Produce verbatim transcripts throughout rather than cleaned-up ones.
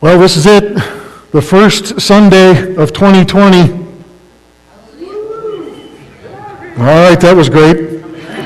Well, this is it, the first Sunday of twenty twenty. All right, that was great.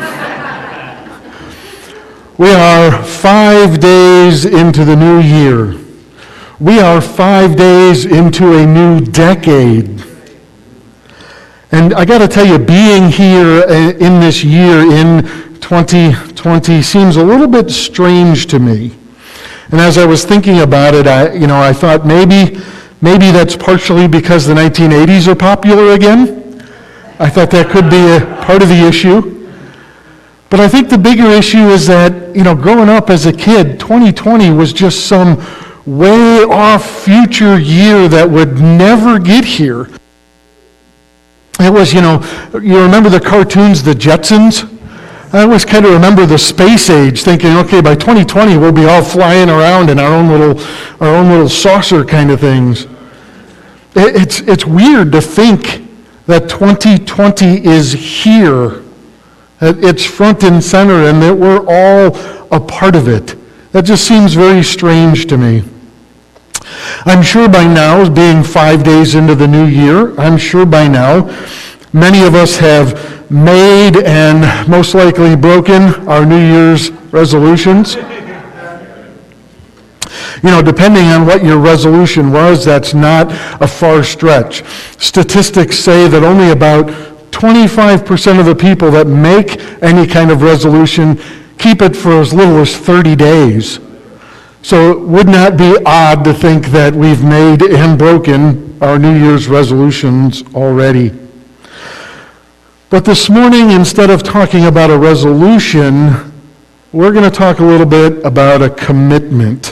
We are five days into the new year. We are five days into a new decade. And I got to tell you, being here in this year, in twenty twenty, seems a little bit strange to me. And as I was thinking about it, I, you know, I thought maybe, maybe that's partially because the nineteen eighties are popular again. I thought that could be a part of the issue. But I think the bigger issue is that, you know, growing up as a kid, twenty twenty was just some way off future year that would never get here. It was, you know, you remember the cartoons, the Jetsons? I always kind of remember the space age, thinking, okay, by twenty twenty we'll be all flying around in our own little, our own little saucer kind of things. It's it's weird to think that twenty twenty is here, that it's front and center, and that we're all a part of it. That just seems very strange to me. I'm sure by now, being five days into the new year, I'm sure by now, many of us have made and most likely broken our New Year's resolutions. You know, depending on what your resolution was, that's not a far stretch. Statistics say that only about twenty-five percent of the people that make any kind of resolution keep it for as little as thirty days. So it would not be odd to think that we've made and broken our New Year's resolutions already. But this morning, instead of talking about a resolution, we're going to talk a little bit about a commitment.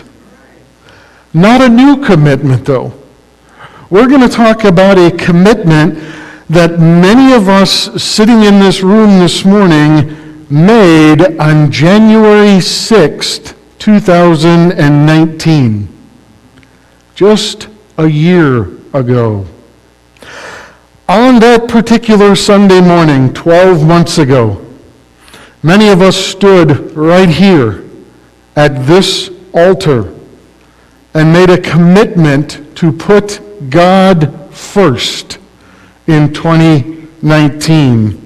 Not a new commitment, though. We're going to talk about a commitment that many of us sitting in this room this morning made on January sixth, two thousand nineteen. Just a year ago. On that particular Sunday morning, twelve months ago, many of us stood right here at this altar and made a commitment to put God first in twenty nineteen.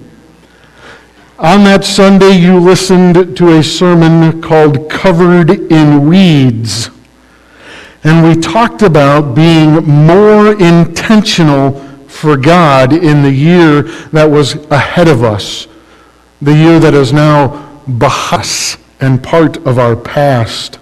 On that Sunday, you listened to a sermon called Covered in Weeds. And we talked about being more intentional for God in the year that was ahead of us, the year that is now behind us and part of our past.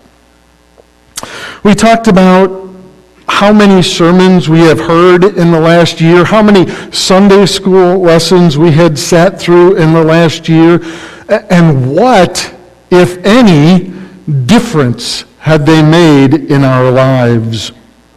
We talked about how many sermons we have heard in the last year, how many Sunday school lessons we had sat through in the last year, and what, if any, difference had they made in our lives.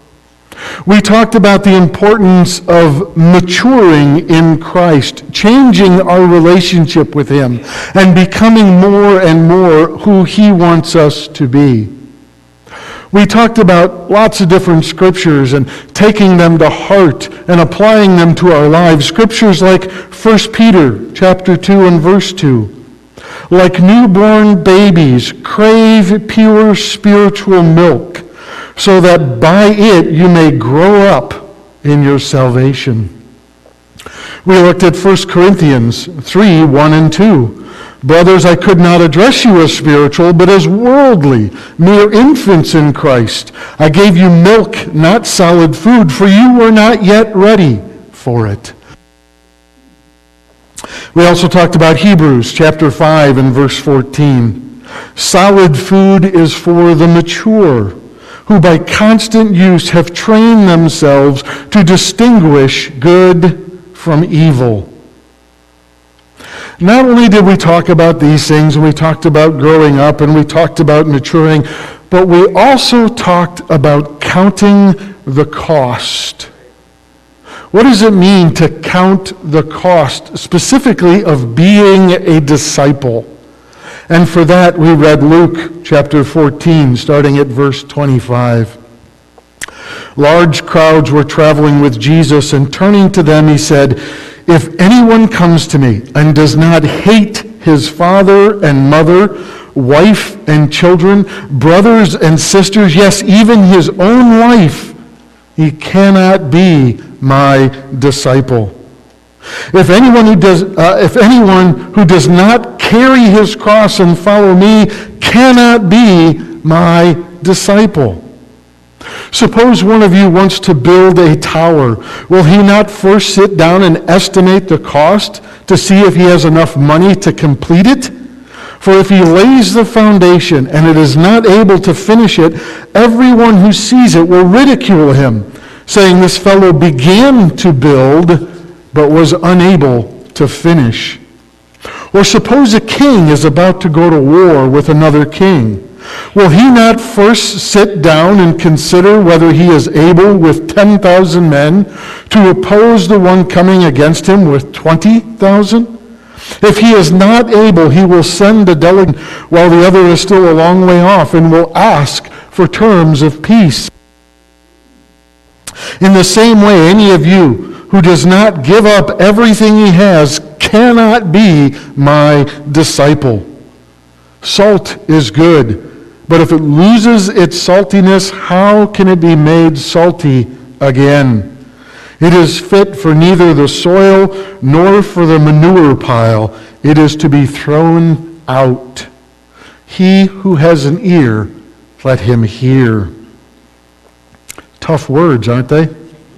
We talked about the importance of maturing in Christ, changing our relationship with Him, and becoming more and more who He wants us to be. We talked about lots of different scriptures and taking them to heart and applying them to our lives. Scriptures like First Peter chapter two and verse two. Like newborn babies, crave pure spiritual milk, so that by it you may grow up in your salvation. We looked at First Corinthians three, one and two. Brothers, I could not address you as spiritual, but as worldly, mere infants in Christ. I gave you milk, not solid food, for you were not yet ready for it. We also talked about Hebrews chapter five and verse fourteen. Solid food is for the mature, who by constant use have trained themselves to distinguish good from evil. Not only did we talk about these things, and we talked about growing up, and we talked about maturing, but we also talked about counting the cost. What does it mean to count the cost, specifically of being a disciple? And for that, we read Luke chapter fourteen, starting at verse twenty-five. Large crowds were traveling with Jesus, and turning to them, he said, "If anyone comes to me and does not hate his father and mother, wife and children, brothers and sisters, yes, even his own life, he cannot be my disciple. If anyone who does, uh, if anyone who does not carry his cross and follow me cannot be my disciple. Suppose one of you wants to build a tower. Will he not first sit down and estimate the cost to see if he has enough money to complete it? For if he lays the foundation and it is not able to finish it, everyone who sees it will ridicule him, saying, "This fellow began to build, but was unable to finish." Or suppose a king is about to go to war with another king. Will he not first sit down and consider whether he is able with ten thousand men to oppose the one coming against him with twenty thousand? If he is not able, he will send a delegate while the other is still a long way off and will ask for terms of peace. In the same way, any of you who does not give up everything he has cannot be my disciple. Salt is good, but if it loses its saltiness, how can it be made salty again? It is fit for neither the soil nor for the manure pile. It is to be thrown out. He who has an ear, let him hear. Tough words, aren't they?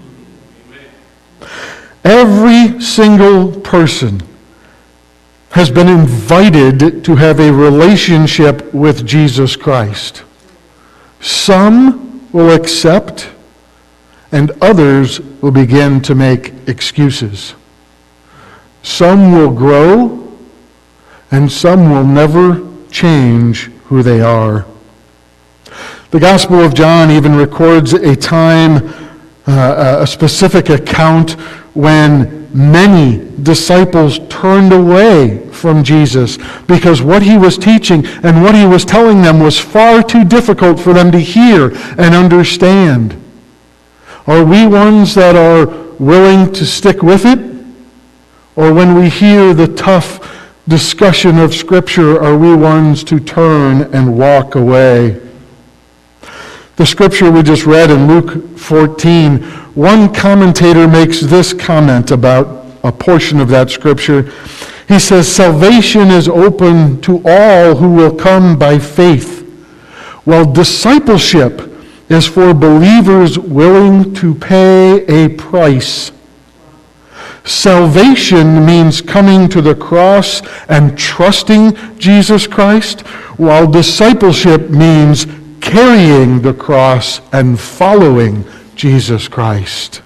Every single person has been invited to have a relationship with Jesus Christ. Some will accept, and others will begin to make excuses. Some will grow, and some will never change who they are. The Gospel of John even records a time, uh, a specific account when many disciples turned away from Jesus because what he was teaching and what he was telling them was far too difficult for them to hear and understand. Are we ones that are willing to stick with it? Or when we hear the tough discussion of Scripture, are we ones to turn and walk away? The scripture we just read in Luke fourteen, one commentator makes this comment about a portion of that scripture. He says, "Salvation is open to all who will come by faith, while discipleship is for believers willing to pay a price." Salvation means coming to the cross and trusting Jesus Christ, while discipleship means carrying the cross and following Jesus Christ.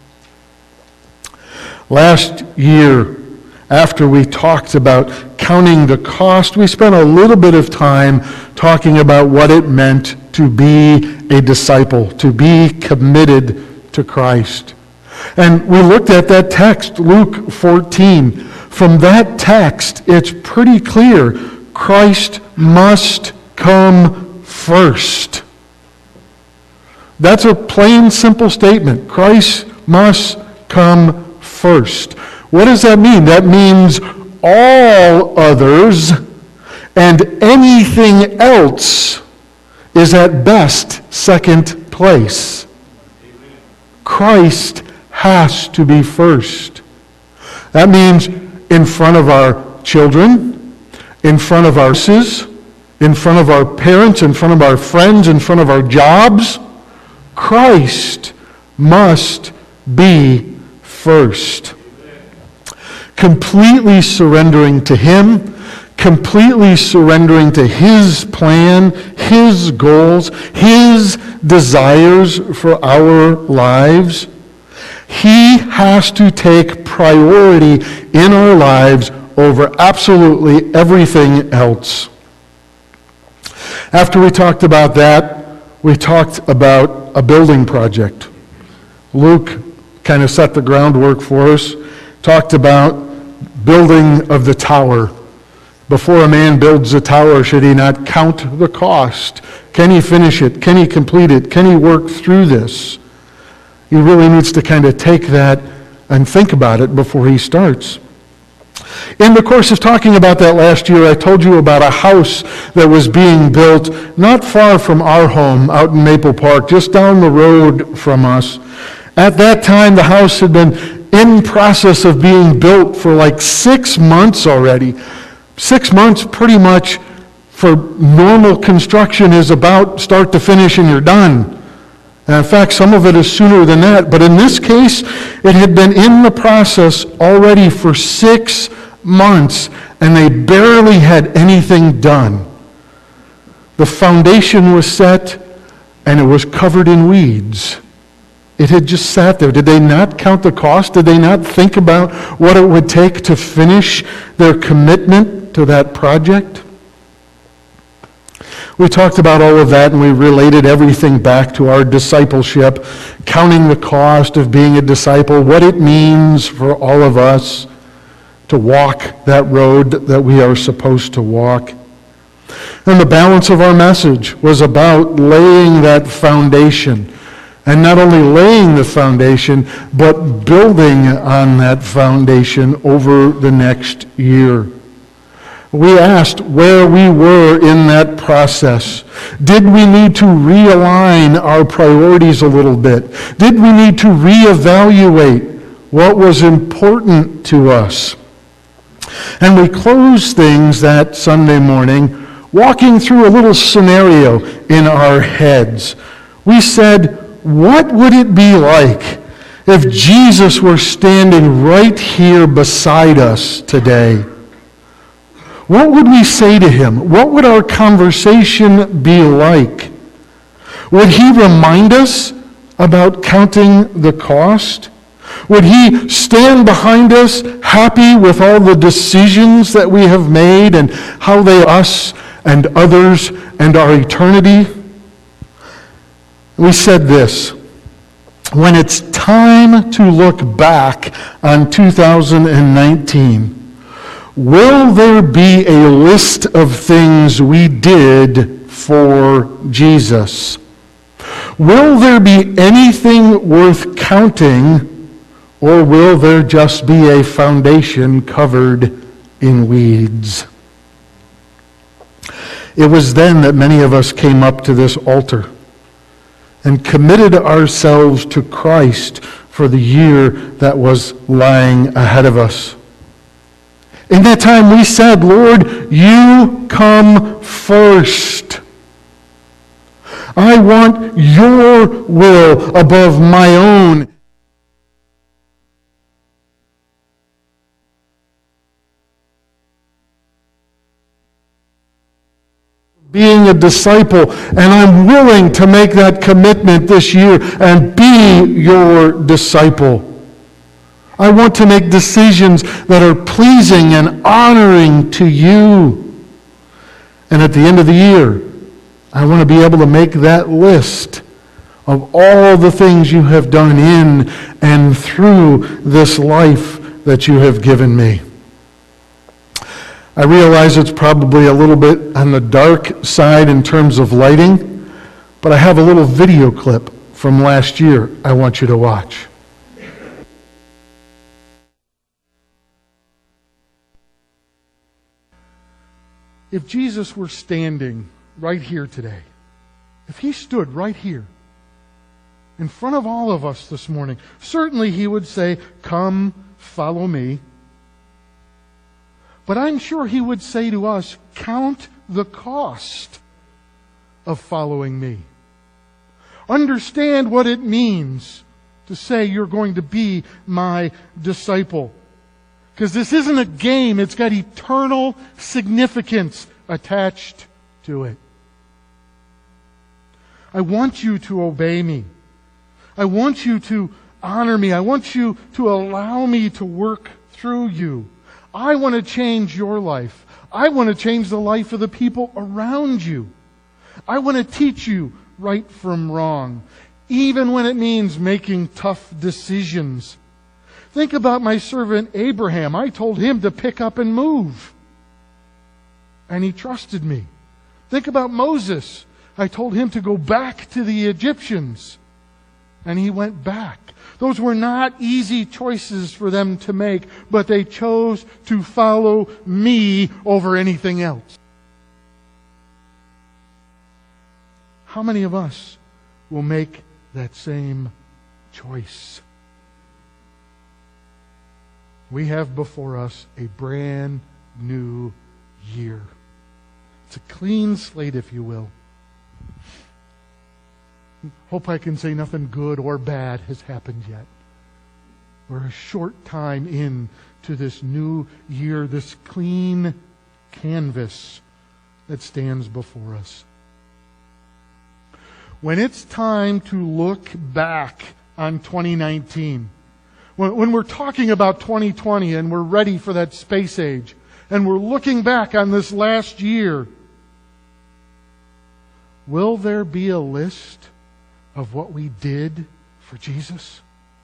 Last year, after we talked about counting the cost, we spent a little bit of time talking about what it meant to be a disciple, to be committed to Christ. And we looked at that text, Luke fourteen. From that text, it's pretty clear Christ must come first. That's a plain, simple statement. Christ must come first. What does that mean? That means all others and anything else is at best second place. Christ has to be first. That means in front of our children, in front of our spouses, in front of our parents, in front of our friends, in front of our jobs, Christ must be first. Completely surrendering to Him, completely surrendering to His plan, His goals, His desires for our lives. He has to take priority in our lives over absolutely everything else. After we talked about that, we talked about a building project. Luke kind of set the groundwork for us, talked about building of the tower. Before a man builds a tower, should he not count the cost? Can he finish it? Can he complete it? Can he work through this? He really needs to kind of take that and think about it before he starts. In the course of talking about that last year, I told you about a house that was being built not far from our home out in Maple Park, just down the road from us. At that time, the house had been in process of being built for like six months already. Six months pretty much for normal construction is about start to finish and you're done. And in fact, some of it is sooner than that. But in this case, it had been in the process already for six months, and they barely had anything done. The foundation was set, and it was covered in weeds. It had just sat there. Did they not count the cost? Did they not think about what it would take to finish their commitment to that project? We talked about all of that, and we related everything back to our discipleship, counting the cost of being a disciple, what it means for all of us to walk that road that we are supposed to walk. And the balance of our message was about laying that foundation, and not only laying the foundation, but building on that foundation over the next year. We asked where we were in that process. Did we need to realign our priorities a little bit? Did we need to reevaluate what was important to us? And we closed things that Sunday morning walking through a little scenario in our heads. We said, what would it be like if Jesus were standing right here beside us today? What would we say to him? What would our conversation be like? Would he remind us about counting the cost? Would he stand behind us, happy with all the decisions that we have made and how they us and others and our eternity? We said this: when it's time to look back on two thousand nineteen, will there be a list of things we did for Jesus? Will there be anything worth counting, or will there just be a foundation covered in weeds? It was then that many of us came up to this altar and committed ourselves to Christ for the year that was lying ahead of us. In that time we said, Lord, you come first. I want your will above my own. Being a disciple, and I'm willing to make that commitment this year and be your disciple. I want to make decisions that are pleasing and honoring to you. And at the end of the year, I want to be able to make that list of all the things you have done in and through this life that you have given me. I realize it's probably a little bit on the dark side in terms of lighting, but I have a little video clip from last year I want you to watch. If Jesus were standing right here today, if he stood right here in front of all of us this morning, certainly he would say, "Come, follow me." But I'm sure he would say to us, "Count the cost of following me. Understand what it means to say you're going to be my disciple. Because this isn't a game, it's got eternal significance attached to it. I want you to obey me. I want you to honor me. I want you to allow me to work through you. I want to change your life. I want to change the life of the people around you. I want to teach you right from wrong, even when it means making tough decisions. Think about my servant Abraham. I told him to pick up and move, and he trusted me. Think about Moses. I told him to go back to the Egyptians, and he went back. Those were not easy choices for them to make, but they chose to follow me over anything else. How many of us will make that same choice? We have before us a brand new year. It's a clean slate, if you will. Hope I can say nothing good or bad has happened yet. We're a short time in to this new year, this clean canvas that stands before us. When it's time to look back on twenty nineteen, when, when we're talking about twenty twenty and we're ready for that space age, and we're looking back on this last year, will there be a list of what we did for Jesus?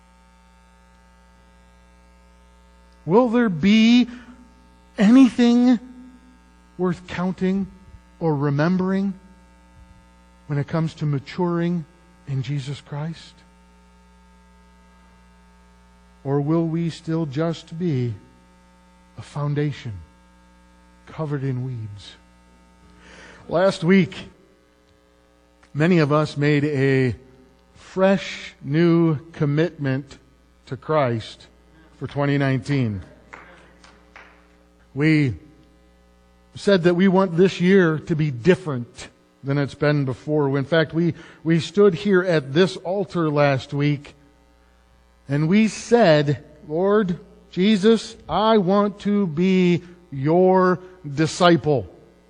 Will there be anything worth counting or remembering when it comes to maturing in Jesus Christ? Or will we still just be a foundation covered in weeds? Last week, many of us made a fresh new commitment to Christ for twenty nineteen. We said that we want this year to be different than it's been before. In fact, we, we stood here at this altar last week and we said, Lord Jesus, I want to be your disciple.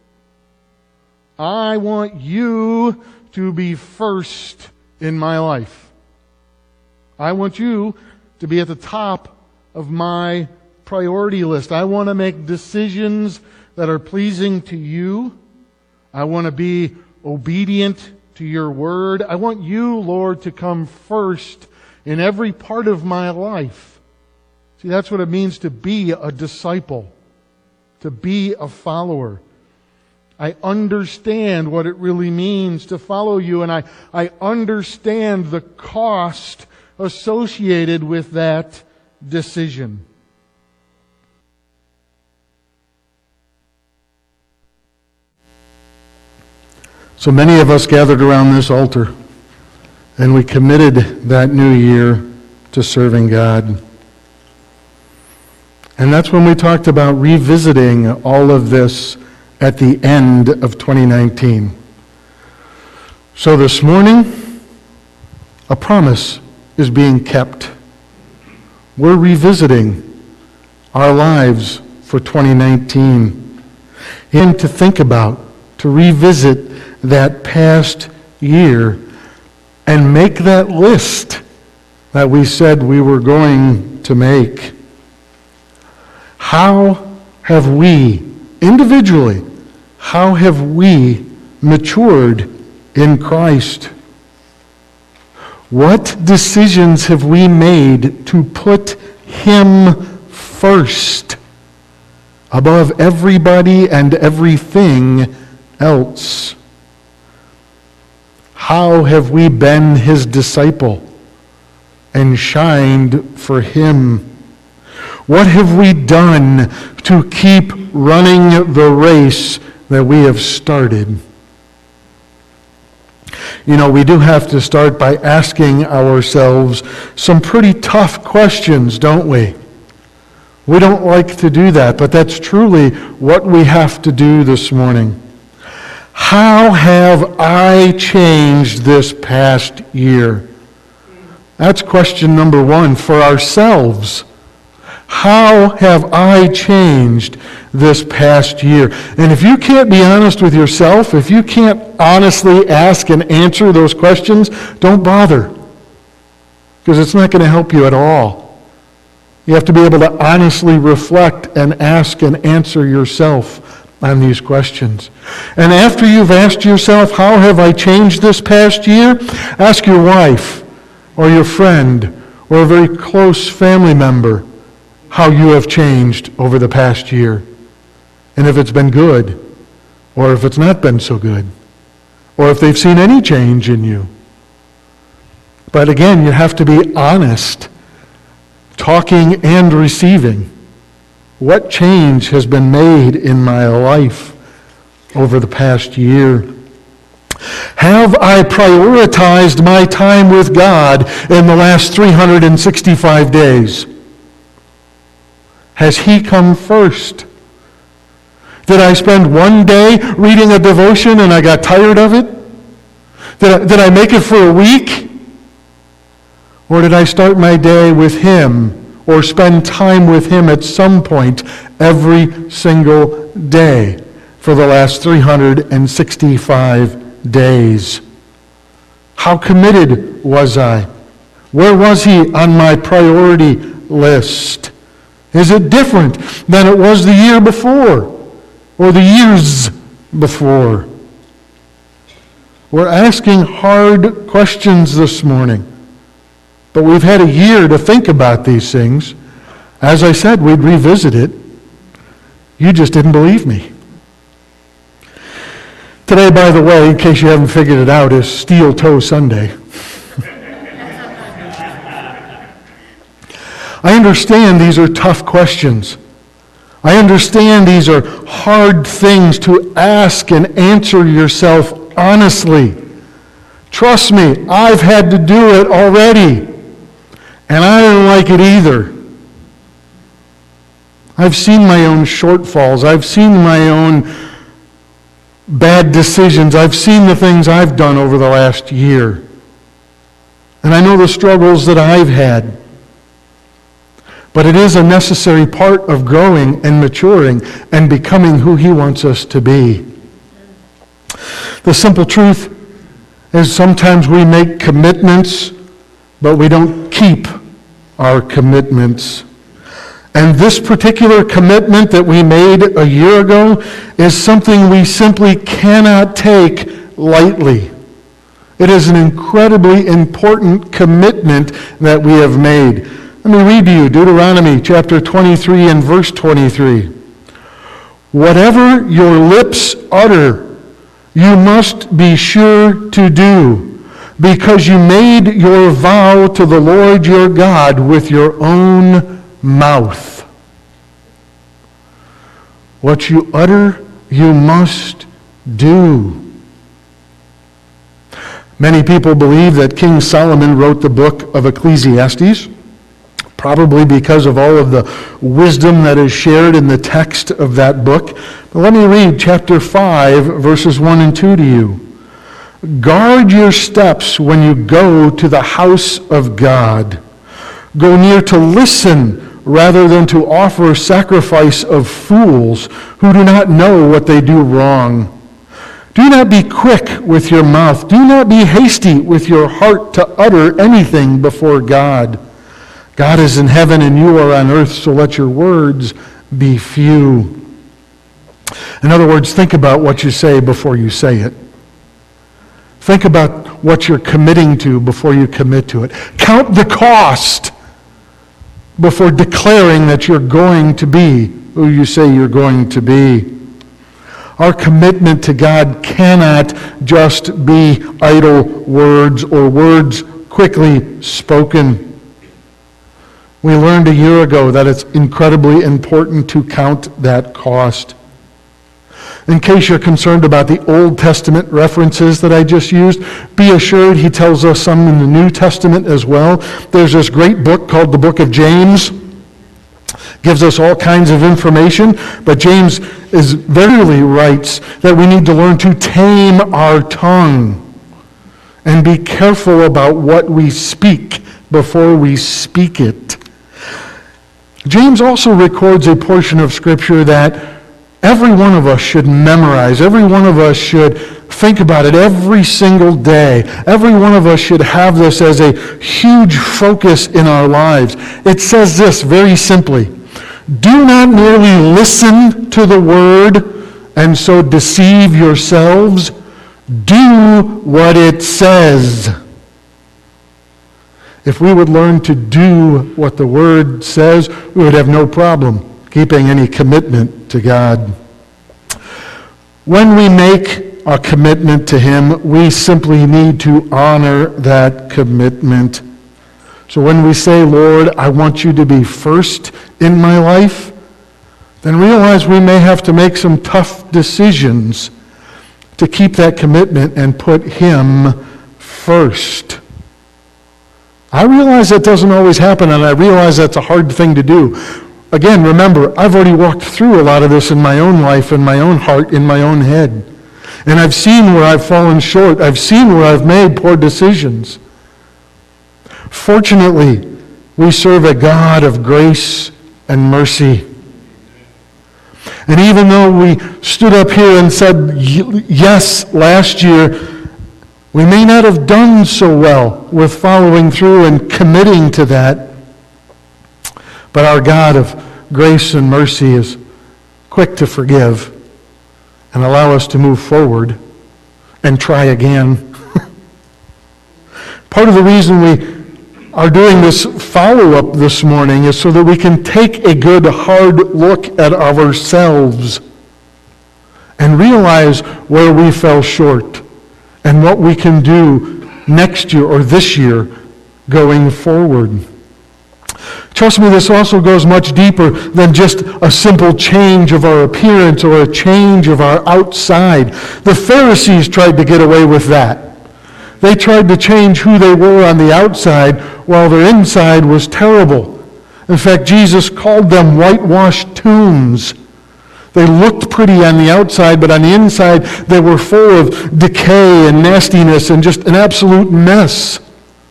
I want you to be first in my life. I want you to be at the top of my priority list. I want to make decisions that are pleasing to you. I want to be obedient to your word. I want you, Lord, to come first in every part of my life. See, that's what it means to be a disciple, to be a follower. I understand what it really means to follow you, and I, I understand the cost associated with that decision. So many of us gathered around this altar, and we committed that new year to serving God. And that's when we talked about revisiting all of this at the end of twenty nineteen. So this morning, a promise is being kept. We're revisiting our lives for twenty nineteen. And to think about, to revisit that past year and make that list that we said we were going to make. How have we, individually, how have we matured in Christ? What decisions have we made to put Him first above everybody and everything else? How have we been His disciple and shined for Him? What have we done to keep running the race that we have started? You know, we do have to start by asking ourselves some pretty tough questions, don't we? We don't like to do that, but that's truly what we have to do this morning. How have I changed this past year? That's question number one for ourselves. How have I changed this past year? And if you can't be honest with yourself, if you can't honestly ask and answer those questions, don't bother. Because it's not going to help you at all. You have to be able to honestly reflect and ask and answer yourself on these questions. And after you've asked yourself, how have I changed this past year? Ask your wife or your friend or a very close family member how you have changed over the past year. And if it's been good, or if it's not been so good, or if they've seen any change in you. But again, you have to be honest, talking and receiving. What change has been made in my life over the past year? Have I prioritized my time with God in the last three hundred sixty-five days? Has He come first? Did I spend one day reading a devotion and I got tired of it? Did I, did I make it for a week? Or did I start my day with Him or spend time with Him at some point every single day for the last three hundred sixty-five days? How committed was I? Where was He on my priority list? Is it different than it was the year before or the years before? We're asking hard questions this morning, but we've had a year to think about these things. As I said, we'd revisit it. You just didn't believe me. Today, by the way, in case you haven't figured it out, is Steel Toe Sunday. I understand these are tough questions. I understand these are hard things to ask and answer yourself honestly. Trust me, I've had to do it already, and I didn't like it either. I've seen my own shortfalls. I've seen my own bad decisions. I've seen the things I've done over the last year. And I know the struggles that I've had. But it is a necessary part of growing and maturing and becoming who He wants us to be. The simple truth is sometimes we make commitments, but we don't keep our commitments. And this particular commitment that we made a year ago is something we simply cannot take lightly. It is an incredibly important commitment that we have made. Let me read to you Deuteronomy chapter twenty-three and verse twenty-three. Whatever your lips utter, you must be sure to do, because you made your vow to the Lord your God with your own mouth. What you utter, you must do. Many people believe that King Solomon wrote the book of Ecclesiastes, probably because of all of the wisdom that is shared in the text of that book. But let me read chapter five, verses one and two to you. Guard your steps when you go to the house of God. Go near to listen rather than to offer sacrifice of fools who do not know what they do wrong. Do not be quick with your mouth. Do not be hasty with your heart to utter anything before God. God is in heaven and you are on earth, so let your words be few. In other words, think about what you say before you say it. Think about what you're committing to before you commit to it. Count the cost before declaring that you're going to be who you say you're going to be. Our commitment to God cannot just be idle words or words quickly spoken. We learned a year ago that it's incredibly important to count that cost. In case you're concerned about the Old Testament references that I just used, be assured he tells us some in the New Testament as well. There's this great book called the Book of James. Gives us all kinds of information, but James is verily writes that we need to learn to tame our tongue and be careful about what we speak before we speak it. James also records a portion of Scripture that every one of us should memorize. Every one of us should think about it every single day. Every one of us should have this as a huge focus in our lives. It says this very simply: do not merely listen to the word and so deceive yourselves. Do what it says. If we would learn to do what the Word says, we would have no problem keeping any commitment to God. When we make a commitment to Him. We simply need to honor that commitment. So when we say, Lord, I want you to be first in my life, then realize we may have to make some tough decisions to keep that commitment and put Him first. I realize that doesn't always happen, and I realize that's a hard thing to do. Again, remember, I've already walked through a lot of this in my own life, in my own heart, in my own head. And I've seen where I've fallen short. I've seen where I've made poor decisions. Fortunately, we serve a God of grace and mercy. And even though we stood up here and said yes last year, we may not have done so well with following through and committing to that. But our God of grace and mercy is quick to forgive and allow us to move forward and try again. Part of the reason we are doing this follow-up this morning is so that we can take a good hard look at ourselves and realize where we fell short and what we can do next year or this year going forward. Trust me, this also goes much deeper than just a simple change of our appearance or a change of our outside. The Pharisees tried to get away with that. They tried to change who they were on the outside while their inside was terrible. In fact, Jesus called them whitewashed tombs. They looked pretty on the outside, but on the inside they were full of decay and nastiness and just an absolute mess.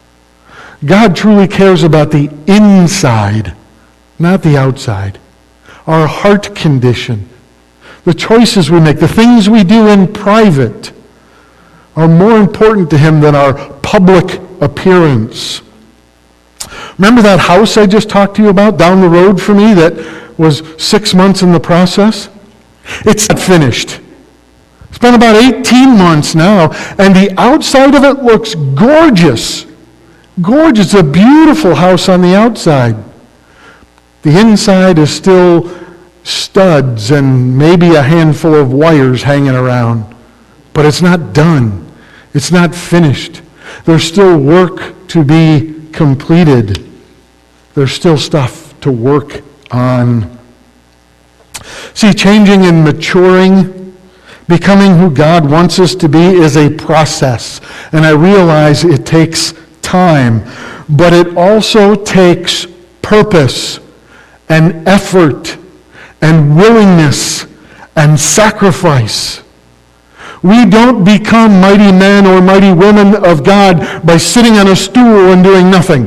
God truly cares about the inside, not the outside. Our heart condition, the choices we make, the things we do in private are more important to Him than our public appearance. Remember that house I just talked to you about down the road from me that was six months in the process? It's not finished. It's been about eighteen months now, and the outside of it looks gorgeous. Gorgeous. It's a beautiful house on the outside. The inside is still studs and maybe a handful of wires hanging around. But it's not done. It's not finished. There's still work to be completed. There's still stuff to work on. See, changing and maturing, becoming who God wants us to be is a process. And I realize it takes time, but it also takes purpose and effort and willingness and sacrifice. We don't become mighty men or mighty women of God by sitting on a stool and doing nothing.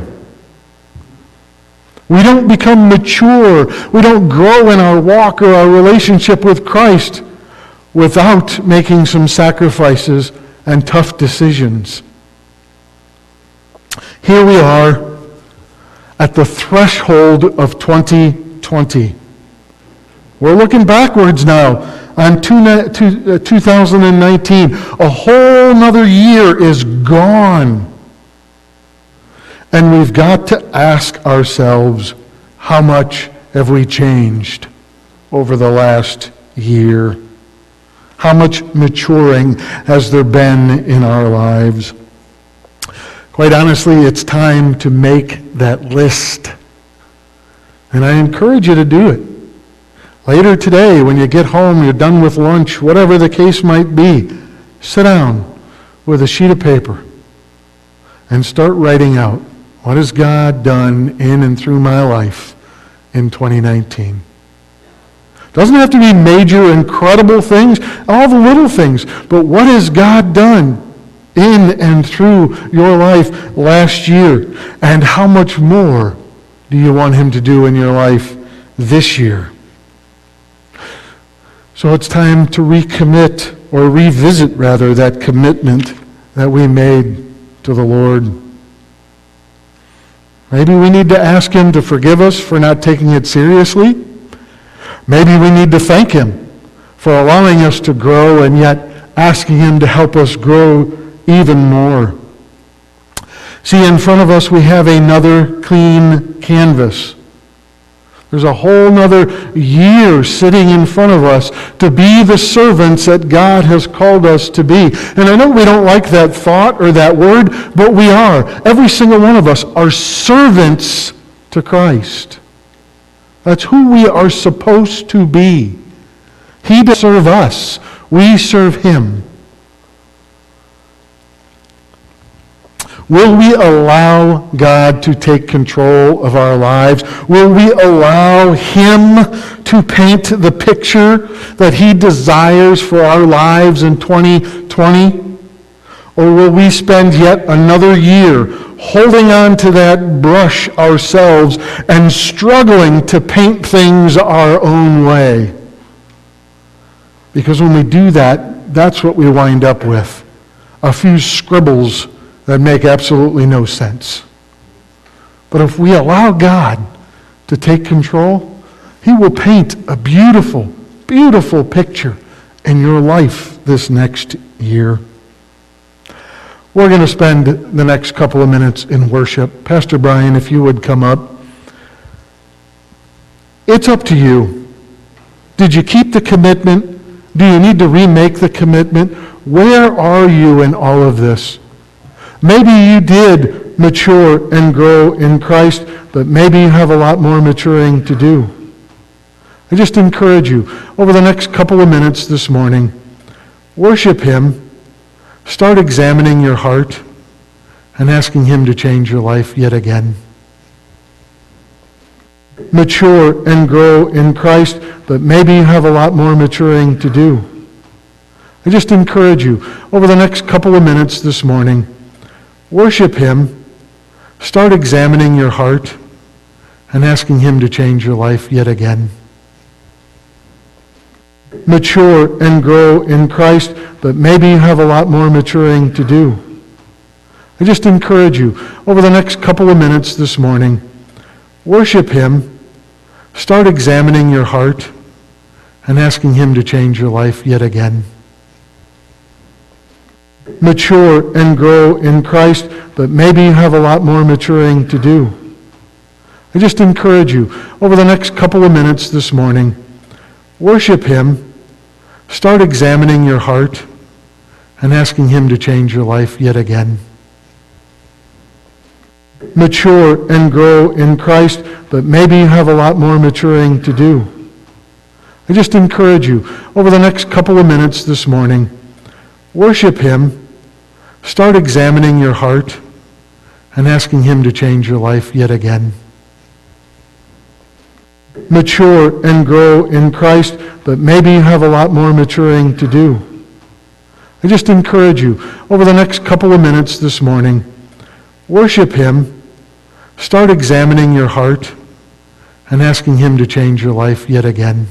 We don't become mature. We don't grow in our walk or our relationship with Christ without making some sacrifices and tough decisions. Here we are at the threshold of twenty twenty. We're looking backwards now on two thousand nineteen. A whole nother year is gone. And we've got to ask ourselves, how much have we changed over the last year? How much maturing has there been in our lives? Quite honestly, it's time to make that list. And I encourage you to do it. Later today, when you get home, you're done with lunch, whatever the case might be, sit down with a sheet of paper and start writing out, what has God done in and through my life in twenty nineteen? Doesn't have to be major, incredible things, all the little things, but what has God done in and through your life last year? And how much more do you want Him to do in your life this year? So it's time to recommit, or revisit rather, that commitment that we made to the Lord. Maybe we need to ask Him to forgive us for not taking it seriously. Maybe we need to thank Him for allowing us to grow and yet asking Him to help us grow even more. See, in front of us we have another clean canvas. There's a whole nother year sitting in front of us to be the servants that God has called us to be. And I know we don't like that thought or that word, but we are. Every single one of us are servants to Christ. That's who we are supposed to be. He does serve us. We serve him. Will we allow God to take control of our lives? Will we allow him to paint the picture that he desires for our lives in twenty twenty? Or will we spend yet another year holding on to that brush ourselves and struggling to paint things our own way? Because when we do that, that's what we wind up with. A few scribbles that make absolutely no sense. But if we allow God to take control, he will paint a beautiful, beautiful picture in your life this next year. We're going to spend the next couple of minutes in worship. Pastor Brian, if you would come up. It's up to you. Did you keep the commitment? Do you need to remake the commitment? Where are you in all of this? Maybe you did mature and grow in Christ, but maybe you have a lot more maturing to do. I just encourage you, over the next couple of minutes this morning, worship him, start examining your heart, and asking him to change your life yet again. Mature and grow in Christ, but maybe you have a lot more maturing to do. I just encourage you, over the next couple of minutes this morning, worship him, start examining your heart, and asking him to change your life yet again. Mature and grow in Christ, but maybe you have a lot more maturing to do. I just encourage you, over the next couple of minutes this morning, worship him, start examining your heart, and asking him to change your life yet again. Mature and grow in Christ, but maybe you have a lot more maturing to do. I just encourage you, over the next couple of minutes this morning, worship him, start examining your heart, and asking him to change your life yet again. Mature and grow in Christ, but maybe you have a lot more maturing to do. I just encourage you, over the next couple of minutes this morning, worship him, start examining your heart, and asking him to change your life yet again. Mature and grow in Christ, but maybe you have a lot more maturing to do. I just encourage you, over the next couple of minutes this morning, worship him, start examining your heart, and asking him to change your life yet again.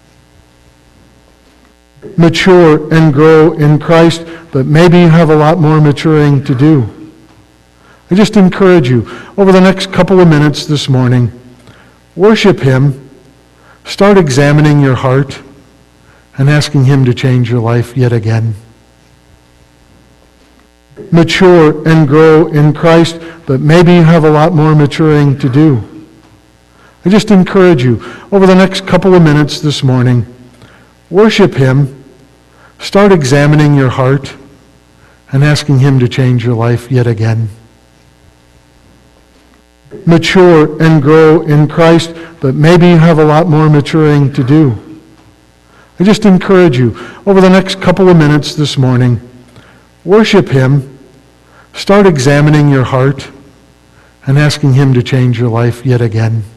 Mature and grow in Christ, but maybe you have a lot more maturing to do. I just encourage you, over the next couple of minutes this morning, worship him, start examining your heart, and asking him to change your life yet again. Mature and grow in Christ, but maybe you have a lot more maturing to do. I just encourage you, over the next couple of minutes this morning, worship him, start examining your heart, and asking him to change your life yet again. Mature and grow in Christ, but maybe you have a lot more maturing to do. I just encourage you, over the next couple of minutes this morning, worship him, start examining your heart, and asking him to change your life yet again.